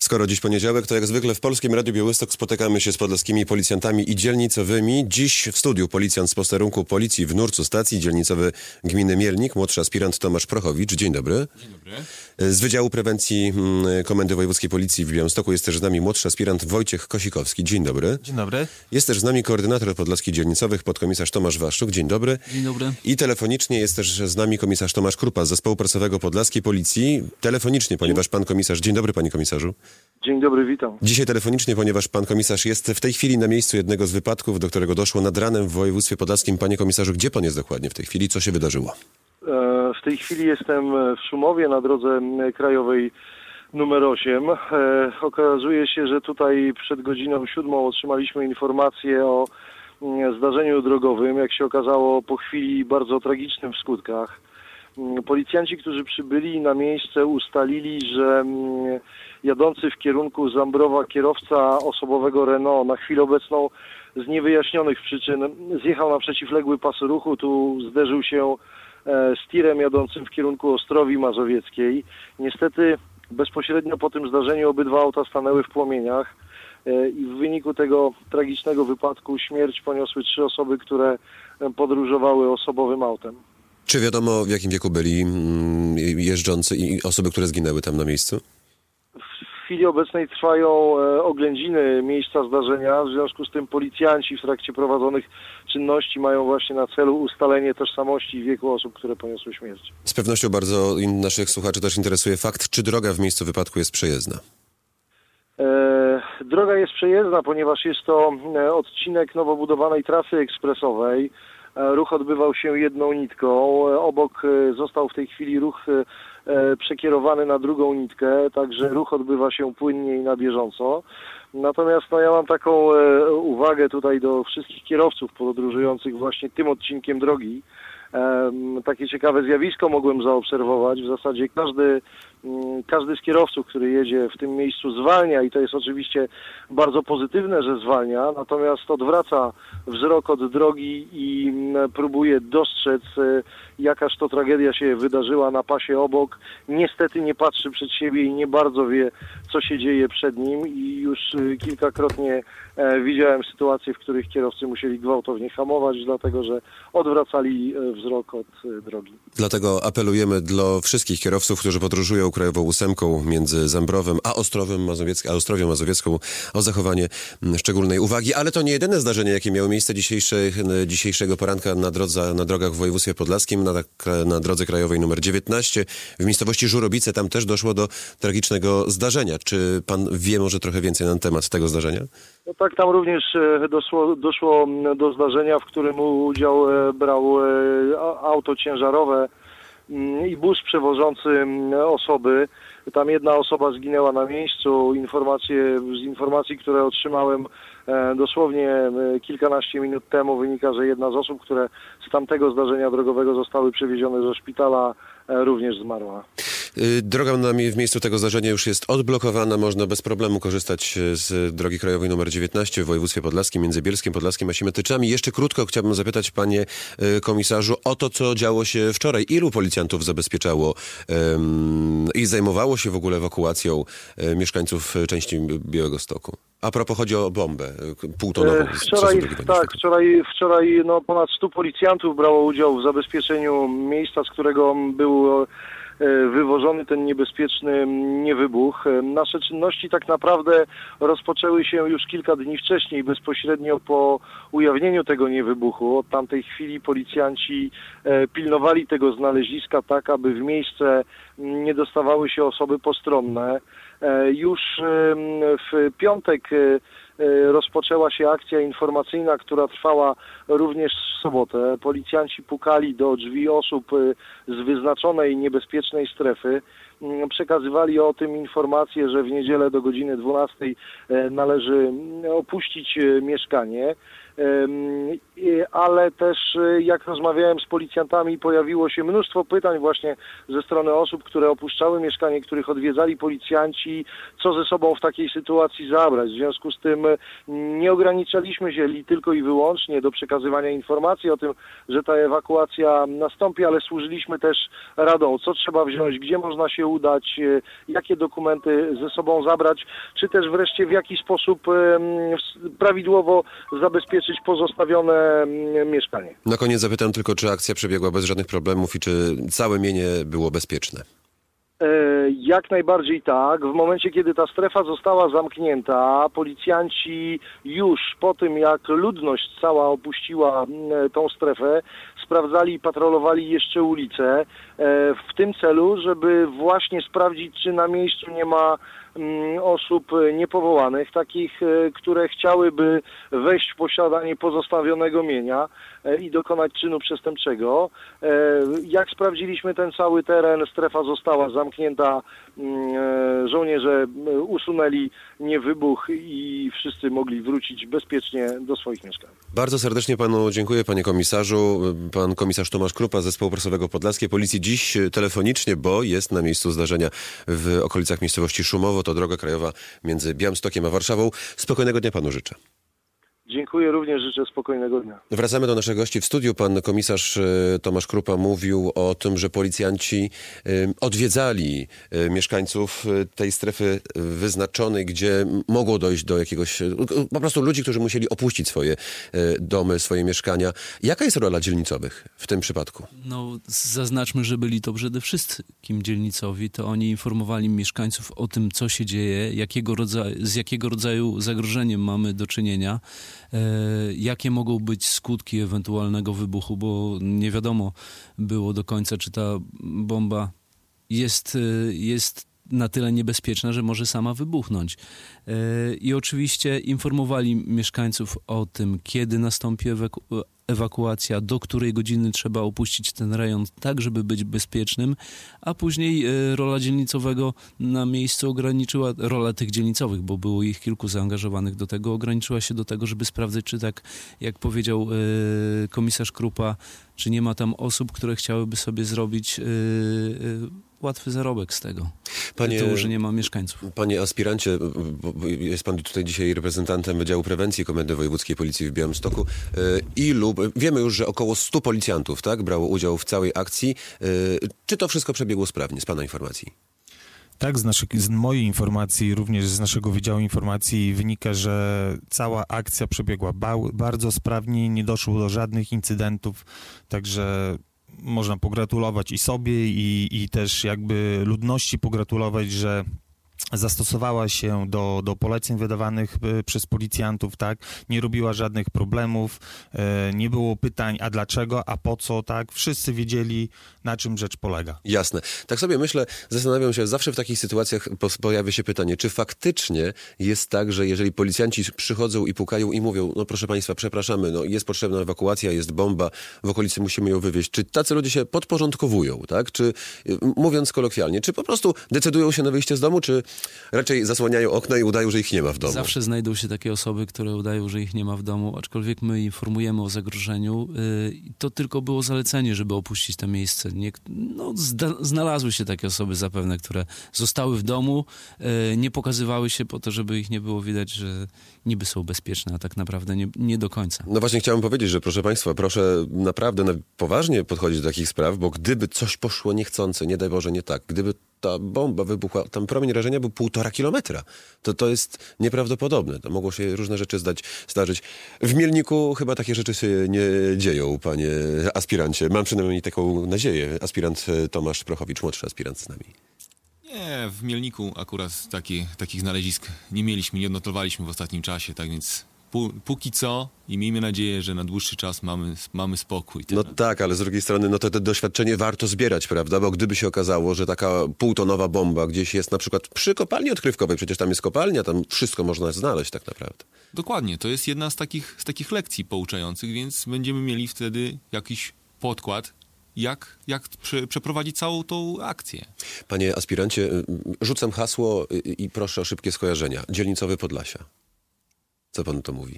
Skoro dziś poniedziałek, to jak zwykle w Polskim Radiu Białystok spotykamy się z podlaskimi policjantami i dzielnicowymi. Dziś w studiu policjant z posterunku policji w Nurcu Stacji, dzielnicowy gminy Mielnik, młodszy aspirant Tomasz Prochowicz. Dzień dobry. Dzień dobry. Z Wydziału Prewencji Komendy Wojewódzkiej Policji w Białymstoku jest też z nami młodszy aspirant Wojciech Kosikowski. Dzień dobry. Dzień dobry. Jest też z nami koordynator podlaskich dzielnicowych, podkomisarz Tomasz Waszczuk. Dzień dobry. Dzień dobry. I telefonicznie jest też z nami komisarz Tomasz Krupa z Zespołu Prasowego Podlaskiej Policji. Telefonicznie, ponieważ pan komisarz... Dzień dobry, panie komisarzu. Dzień dobry, witam. Dzisiaj telefonicznie, ponieważ pan komisarz jest w tej chwili na miejscu jednego z wypadków, do którego doszło nad ranem w województwie podlaskim. Panie komisarzu, gdzie pan jest dokładnie w tej chwili? Co się wydarzyło? W tej chwili jestem w Szumowie na drodze krajowej numer 8. Okazuje się, że tutaj przed godziną 7 otrzymaliśmy informację o zdarzeniu drogowym, jak się okazało po chwili bardzo tragicznym w skutkach. Policjanci, którzy przybyli na miejsce, ustalili, że jadący w kierunku Zambrowa kierowca osobowego Renault na chwilę obecną z niewyjaśnionych przyczyn zjechał na przeciwległy pas ruchu, tu zderzył się z tirem jadącym w kierunku Ostrowi Mazowieckiej. Niestety bezpośrednio po tym zdarzeniu obydwa auta stanęły w płomieniach i w wyniku tego tragicznego wypadku śmierć poniosły 3 osoby, które podróżowały osobowym autem. Czy wiadomo, w jakim wieku byli jeżdżący i osoby, które zginęły tam na miejscu? W chwili obecnej trwają oględziny miejsca zdarzenia, w związku z tym policjanci w trakcie prowadzonych czynności mają właśnie na celu ustalenie tożsamości i wieku osób, które poniosły śmierć. Z pewnością bardzo naszych słuchaczy też interesuje fakt, czy droga w miejscu wypadku jest przejezdna. Droga jest przejezdna, ponieważ jest to odcinek nowo budowanej trasy ekspresowej. Ruch odbywał się jedną nitką. Obok został w tej chwili ruch przekierowany na drugą nitkę, także ruch odbywa się płynnie i na bieżąco. Natomiast ja mam taką uwagę tutaj do wszystkich kierowców podróżujących właśnie tym odcinkiem drogi. Takie ciekawe zjawisko mogłem zaobserwować. W zasadzie każdy z kierowców, który jedzie w tym miejscu, zwalnia i to jest oczywiście bardzo pozytywne, że zwalnia, natomiast odwraca wzrok od drogi i próbuje dostrzec, jakaż to tragedia się wydarzyła na pasie obok. Niestety nie patrzy przed siebie i nie bardzo wie, co się dzieje przed nim i już kilkakrotnie widziałem sytuacje, w których kierowcy musieli gwałtownie hamować, dlatego że odwracali wzrok od drogi. Dlatego apelujemy do wszystkich kierowców, którzy podróżują krajową ósemką między Zambrowem a Ostrowią Mazowiecką o zachowanie szczególnej uwagi. Ale to nie jedyne zdarzenie, jakie miało miejsce dzisiejszego poranka na drogach w województwie podlaskim, na drodze krajowej numer 19 w miejscowości Żurobice. Tam też doszło do tragicznego zdarzenia. Czy pan wie może trochę więcej na temat tego zdarzenia? No tak, tam również doszło do zdarzenia, w którym udział brał auto ciężarowe i bus przewożący osoby. Tam jedna osoba zginęła na miejscu. Z informacji, które otrzymałem dosłownie kilkanaście minut temu, wynika, że jedna z osób, które z tamtego zdarzenia drogowego zostały przewiezione do szpitala, również zmarła. Droga w miejscu tego zdarzenia już jest odblokowana. Można bez problemu korzystać z drogi krajowej nr 19 w województwie podlaskim, między Bielskiem Podlaskim a Siemiatyczami. Jeszcze krótko chciałbym zapytać, panie komisarzu, o to, co działo się wczoraj. Ilu policjantów zabezpieczało i zajmowało się w ogóle ewakuacją mieszkańców części Białegostoku? A propos, chodzi o bombę półtonową. Wczoraj ponad 100 policjantów brało udział w zabezpieczeniu miejsca, z którego był wywożony ten niebezpieczny niewybuch. Nasze czynności tak naprawdę rozpoczęły się już kilka dni wcześniej, bezpośrednio po ujawnieniu tego niewybuchu. Od tamtej chwili policjanci pilnowali tego znaleziska tak, aby w miejsce nie dostawały się osoby postronne. Już w piątek rozpoczęła się akcja informacyjna, która trwała również w sobotę. Policjanci pukali do drzwi osób z wyznaczonej niebezpiecznej strefy. Przekazywali o tym informację, że w niedzielę do godziny 12 należy opuścić mieszkanie. Ale też jak rozmawiałem z policjantami, pojawiło się mnóstwo pytań właśnie ze strony osób, które opuszczały mieszkanie, których odwiedzali policjanci, co ze sobą w takiej sytuacji zabrać. W związku z tym nie ograniczaliśmy się tylko i wyłącznie do przekazywania informacji o tym, że ta ewakuacja nastąpi, ale służyliśmy też radą, co trzeba wziąć, gdzie można się udać, jakie dokumenty ze sobą zabrać, czy też wreszcie w jaki sposób prawidłowo zabezpieczyć pozostawione mieszkanie. Na koniec zapytam tylko, czy akcja przebiegła bez żadnych problemów i czy całe mienie było bezpieczne? Jak najbardziej tak. W momencie, kiedy ta strefa została zamknięta, policjanci już po tym, jak ludność cała opuściła tą strefę, sprawdzali i patrolowali jeszcze ulice w tym celu, żeby właśnie sprawdzić, czy na miejscu nie ma osób niepowołanych, takich, które chciałyby wejść w posiadanie pozostawionego mienia i dokonać czynu przestępczego. Jak sprawdziliśmy ten cały teren, strefa została zamknięta, żołnierze usunęli niewybuch i wszyscy mogli wrócić bezpiecznie do swoich mieszkań. Bardzo serdecznie panu dziękuję, panie komisarzu. Pan komisarz Tomasz Krupa z Zespołu Prasowego Podlaskiej Policji dziś telefonicznie, bo jest na miejscu zdarzenia w okolicach miejscowości Szumowo. To droga krajowa między Białymstokiem a Warszawą. Spokojnego dnia panu życzę. Dziękuję, również życzę spokojnego dnia. Wracamy do naszych gości w studiu. Pan komisarz Tomasz Krupa mówił o tym, że policjanci odwiedzali mieszkańców tej strefy wyznaczonej, gdzie mogło dojść do jakiegoś, po prostu ludzi, którzy musieli opuścić swoje domy, swoje mieszkania. Jaka jest rola dzielnicowych w tym przypadku? No, zaznaczmy, że byli to przede wszystkim dzielnicowi. To oni informowali mieszkańców o tym, co się dzieje, z jakiego rodzaju zagrożeniem mamy do czynienia, jakie mogą być skutki ewentualnego wybuchu, bo nie wiadomo było do końca, czy ta bomba jest na tyle niebezpieczna, że może sama wybuchnąć. I oczywiście informowali mieszkańców o tym, kiedy nastąpi ewakuacja, do której godziny trzeba opuścić ten rejon, tak żeby być bezpiecznym, a później rola dzielnicowego na miejscu ograniczyła, rola tych dzielnicowych, bo było ich kilku zaangażowanych do tego, ograniczyła się do tego, żeby sprawdzać, czy tak, jak powiedział komisarz Krupa, czy nie ma tam osób, które chciałyby sobie zrobić łatwy zarobek z tego. Tytułu, że nie ma mieszkańców. Panie aspirancie, jest pan tutaj dzisiaj reprezentantem Wydziału Prewencji Komendy Wojewódzkiej Policji w Białymstoku. Wiemy już, że około 100 policjantów, tak, brało udział w całej akcji. Czy to wszystko przebiegło sprawnie, z pana informacji? Tak, z mojej informacji, również z naszego Wydziału Informacji wynika, że cała akcja przebiegła bardzo sprawnie, nie doszło do żadnych incydentów, także można pogratulować i sobie, i też jakby ludności pogratulować, że zastosowała się do poleceń wydawanych przez policjantów, tak, nie robiła żadnych problemów, nie było pytań, a dlaczego, a po co, tak, wszyscy wiedzieli, na czym rzecz polega. Jasne. Tak sobie myślę, zastanawiam się, zawsze w takich sytuacjach pojawia się pytanie, czy faktycznie jest tak, że jeżeli policjanci przychodzą i pukają i mówią, no proszę państwa, przepraszamy, no jest potrzebna ewakuacja, jest bomba, w okolicy musimy ją wywieźć, czy tacy ludzie się podporządkowują, tak, czy mówiąc kolokwialnie, czy po prostu decydują się na wyjście z domu, czy raczej zasłaniają okna i udają, że ich nie ma w domu? Zawsze znajdą się takie osoby, które udają, że ich nie ma w domu, aczkolwiek my informujemy o zagrożeniu. To tylko było zalecenie, żeby opuścić to miejsce. Znalazły się takie osoby zapewne, które zostały w domu, nie pokazywały się po to, żeby ich nie było widać, że niby są bezpieczne, a tak naprawdę nie do końca. No właśnie chciałem powiedzieć, że proszę państwa, proszę naprawdę poważnie podchodzić do takich spraw, bo gdyby coś poszło niechcące, nie daj Boże, nie tak, gdyby ta bomba wybuchła, tam promień rażenia był 1,5 kilometra. To jest nieprawdopodobne. To mogło się różne rzeczy zdarzyć. W Mielniku chyba takie rzeczy się nie dzieją, panie aspirancie. Mam przynajmniej taką nadzieję. Aspirant Tomasz Prochowicz, młodszy aspirant z nami. Nie, w Mielniku akurat takich znalezisk nie mieliśmy, nie odnotowaliśmy w ostatnim czasie, tak więc póki co i miejmy nadzieję, że na dłuższy czas mamy spokój. No tak, ale z drugiej strony no to doświadczenie warto zbierać, prawda? Bo gdyby się okazało, że taka półtonowa bomba gdzieś jest na przykład przy kopalni odkrywkowej, przecież tam jest kopalnia, tam wszystko można znaleźć tak naprawdę. Dokładnie, to jest jedna z takich lekcji pouczających, więc będziemy mieli wtedy jakiś podkład, jak przeprowadzić całą tą akcję. Panie aspirancie, rzucam hasło i proszę o szybkie skojarzenia. Dzielnicowy Podlasia. Co pan to mówi?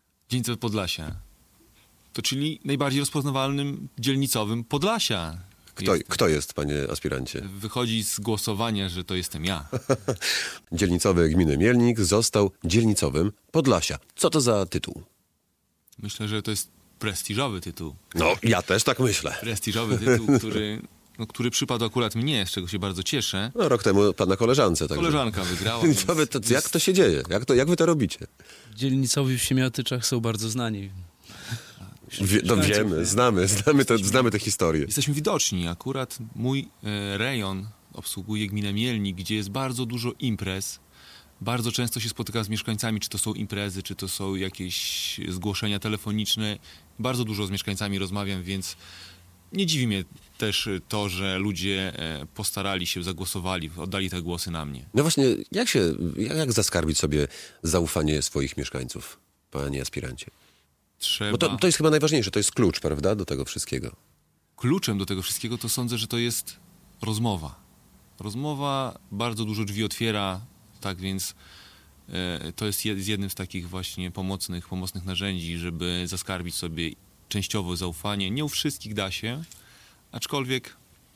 Dzielnicowy Podlasia. To czyli najbardziej rozpoznawalnym dzielnicowym Podlasia. Kto jest, panie aspirancie? Wychodzi z głosowania, że to jestem ja. Dzielnicowy gminy Mielnik został dzielnicowym Podlasia. Co to za tytuł? Myślę, że to jest prestiżowy tytuł. No, ja też tak myślę. Prestiżowy tytuł, który przypadł akurat mnie, z czego się bardzo cieszę. No, rok temu pana koleżance. Także. Koleżanka wygrała. I jak to się dzieje? Jak wy to robicie? Dzielnicowi w Siemiatyczach są bardzo znani. Wiemy, znamy tę historię. Jesteśmy widoczni. Akurat mój rejon obsługuje gminę Mielnik, gdzie jest bardzo dużo imprez. Bardzo często się spotykam z mieszkańcami, czy to są imprezy, czy to są jakieś zgłoszenia telefoniczne. Bardzo dużo z mieszkańcami rozmawiam, więc nie dziwi mnie też to, że ludzie postarali się, zagłosowali, oddali te głosy na mnie. No właśnie, jak zaskarbić sobie zaufanie swoich mieszkańców, panie aspirancie? Trzeba... Bo to jest chyba najważniejsze, to jest klucz, prawda, do tego wszystkiego. Kluczem do tego wszystkiego to sądzę, że to jest rozmowa. Rozmowa bardzo dużo drzwi otwiera, tak więc to jest jednym z takich właśnie pomocnych narzędzi, żeby zaskarbić sobie częściowo zaufanie. Nie u wszystkich da się, aczkolwiek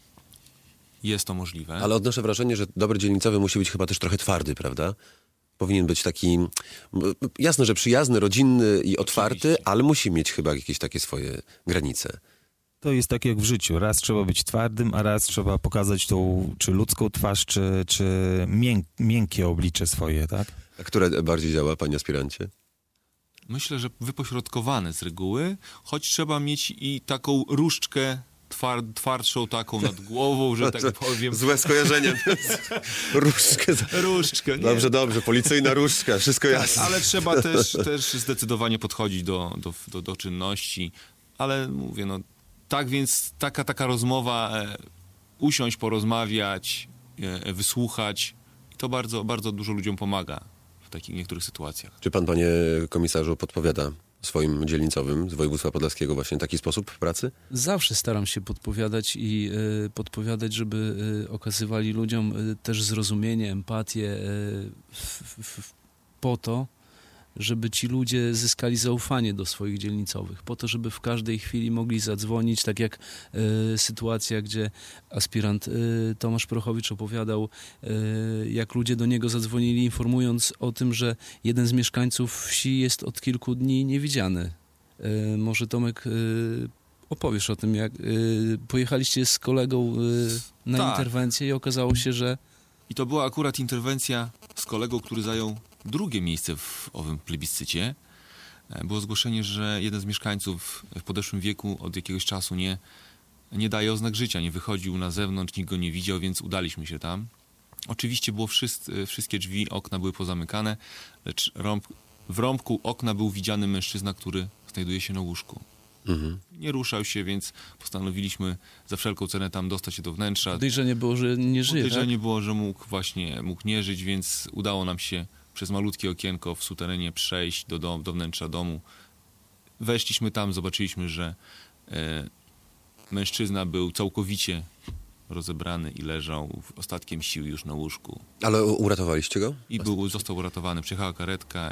jest to możliwe. Ale odnoszę wrażenie, że dobry dzielnicowy musi być chyba też trochę twardy, prawda? Powinien być taki, jasne, że przyjazny, rodzinny i otwarty, Oczywiście. ale musi mieć chyba jakieś takie swoje granice. To jest tak jak w życiu. Raz trzeba być twardym, a raz trzeba pokazać tą czy ludzką twarz, czy miękkie oblicze swoje, tak? A które bardziej działa, panie aspirancie? Myślę, że wypośrodkowane z reguły, choć trzeba mieć i taką różdżkę twardszą taką nad głową, że tak powiem. Złe skojarzenie. Różdżkę, nie? Dobrze, policyjna różdżka, wszystko jasne. Ale trzeba też zdecydowanie podchodzić do czynności. Ale mówię, no tak więc taka rozmowa, usiąść, porozmawiać, wysłuchać, i to bardzo, bardzo dużo ludziom pomaga w takich niektórych sytuacjach. Czy pan, panie komisarzu, podpowiada swoim dzielnicowym z województwa podlaskiego właśnie taki sposób pracy? Zawsze staram się podpowiadać i podpowiadać, żeby okazywali ludziom też zrozumienie, empatię po to, żeby ci ludzie zyskali zaufanie do swoich dzielnicowych, po to, żeby w każdej chwili mogli zadzwonić, tak jak sytuacja, gdzie aspirant Tomasz Prochowicz opowiadał, jak ludzie do niego zadzwonili, informując o tym, że jeden z mieszkańców wsi jest od kilku dni niewidziany. Może Tomek opowiesz o tym, jak pojechaliście z kolegą na Tak. interwencję i okazało się, że I to była akurat interwencja z kolegą, który zajął drugie miejsce w owym plebiscycie. Było zgłoszenie, że jeden z mieszkańców w podeszłym wieku od jakiegoś czasu nie daje oznak życia, nie wychodził na zewnątrz, nikt go nie widział, więc udaliśmy się tam. Oczywiście było wszystkie drzwi, okna były pozamykane, lecz w rąbku okna był widziany mężczyzna, który znajduje się na łóżku. Mhm. Nie ruszał się, więc postanowiliśmy za wszelką cenę tam dostać się do wnętrza. podejrzenie było, że nie żyje, tak? Podejrzenie było, że mógł nie żyć, więc udało nam się przez malutkie okienko w suterenie przejść do wnętrza domu. Weszliśmy tam, zobaczyliśmy, że mężczyzna był całkowicie rozebrany i leżał ostatkiem sił już na łóżku. Ale uratowaliście go? I został uratowany. Przyjechała karetka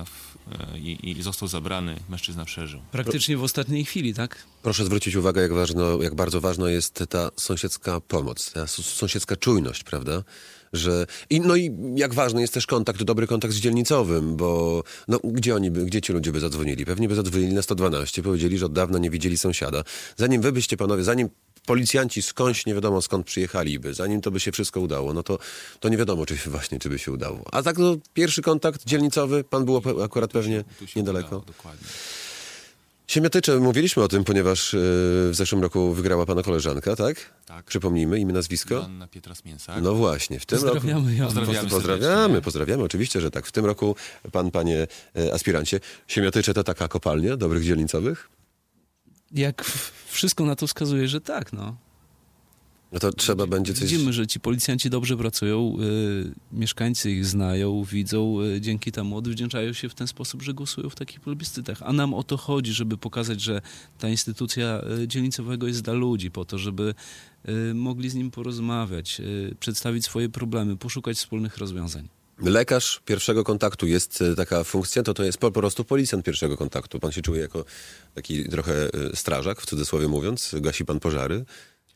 i został zabrany. Mężczyzna przeżył. Praktycznie w ostatniej chwili, tak? Proszę zwrócić uwagę, jak bardzo ważna jest ta sąsiedzka pomoc, ta sąsiedzka czujność, prawda? I jak ważny jest też dobry kontakt z dzielnicowym, bo gdzie ci ludzie by zadzwonili? Pewnie by zadzwonili na 112, powiedzieli, że od dawna nie widzieli sąsiada. Zanim wy byście, panowie, zanim policjanci skądś nie wiadomo skąd przyjechaliby, zanim to by się wszystko udało, no to nie wiadomo, czy by się udało. A tak pierwszy kontakt dzielnicowy, pan był akurat pewnie Tu się niedaleko. udało, dokładnie. Siemiatycze, mówiliśmy o tym, ponieważ w zeszłym roku wygrała pana koleżanka, tak? Tak. Przypomnijmy imię, nazwisko. Joanna Pietra-Smięsak. No właśnie, w tym Pozdrawiamy, roku... Joanno. Pozdrawiamy, oczywiście, że tak. W tym roku panie aspirancie, Siemiatycze to taka kopalnia dobrych dzielnicowych? Jak wszystko na to wskazuje, że tak, no. No to trzeba będzie coś... Widzimy, że ci policjanci dobrze pracują, mieszkańcy ich znają, widzą, dzięki temu odwdzięczają się w ten sposób, że głosują w takich plebiscytach. A nam o to chodzi, żeby pokazać, że ta instytucja dzielnicowego jest dla ludzi, po to, żeby mogli z nim porozmawiać, przedstawić swoje problemy, poszukać wspólnych rozwiązań. Lekarz pierwszego kontaktu jest taka funkcja, to jest po prostu policjant pierwszego kontaktu. Pan się czuje jako taki trochę strażak, w cudzysłowie mówiąc, gasi pan pożary.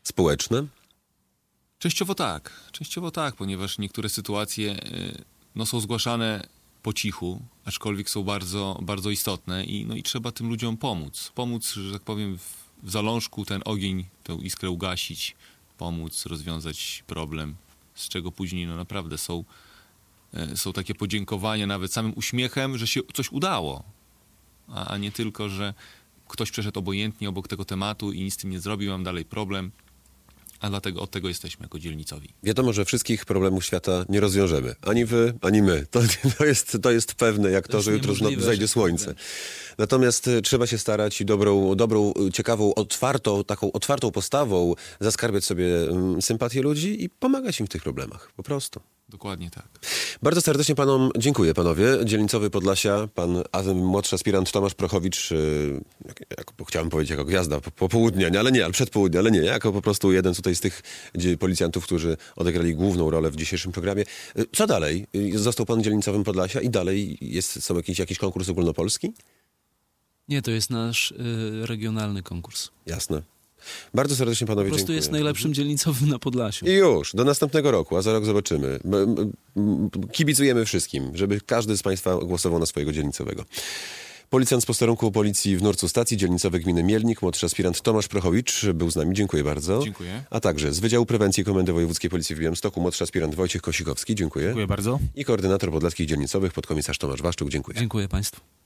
społeczne? Częściowo tak, ponieważ niektóre sytuacje są zgłaszane po cichu, aczkolwiek są bardzo, bardzo istotne i trzeba tym ludziom pomóc. Pomóc, że tak powiem, w zalążku ten ogień, tę iskrę ugasić, pomóc rozwiązać problem, z czego później naprawdę są takie podziękowania nawet samym uśmiechem, że się coś udało, a nie tylko, że ktoś przeszedł obojętnie obok tego tematu i nic z tym nie zrobił, mam dalej problem. A dlatego od tego jesteśmy jako dzielnicowi. Wiadomo, że wszystkich problemów świata nie rozwiążemy. Ani wy, ani my. To jest pewne, jak to, że jutro znowu zajdzie słońce. Natomiast trzeba się starać i dobrą, ciekawą, taką otwartą postawą zaskarbiać sobie sympatię ludzi i pomagać im w tych problemach. Po prostu. Dokładnie tak. Bardzo serdecznie panom dziękuję, panowie. Dzielnicowy Podlasia, pan młodszy aspirant Tomasz Prochowicz, chciałem powiedzieć jako gwiazda popołudnia, ale przedpołudnia, ale nie, jako po prostu jeden tutaj z tych policjantów, którzy odegrali główną rolę w dzisiejszym programie. Co dalej? Został pan dzielnicowym Podlasia i dalej są jakiś konkurs ogólnopolski? Nie, to jest nasz regionalny konkurs. Jasne. Bardzo serdecznie panowie dziękuję. Po prostu jest najlepszym dzielnicowym na Podlasiu. I już, do następnego roku, a za rok zobaczymy. Kibicujemy wszystkim, żeby każdy z państwa głosował na swojego dzielnicowego. Policjant z posterunku policji w Nurcu Stacji, dzielnicowy gminy Mielnik, młodszy aspirant Tomasz Prochowicz był z nami. Dziękuję bardzo. Dziękuję. A także z Wydziału Prewencji Komendy Wojewódzkiej Policji w Białymstoku, młodszy aspirant Wojciech Kosikowski. Dziękuję. Dziękuję bardzo. I koordynator podlaskich dzielnicowych, podkomisarz Tomasz Waszczuk. Dziękuję. Dziękuję państwu.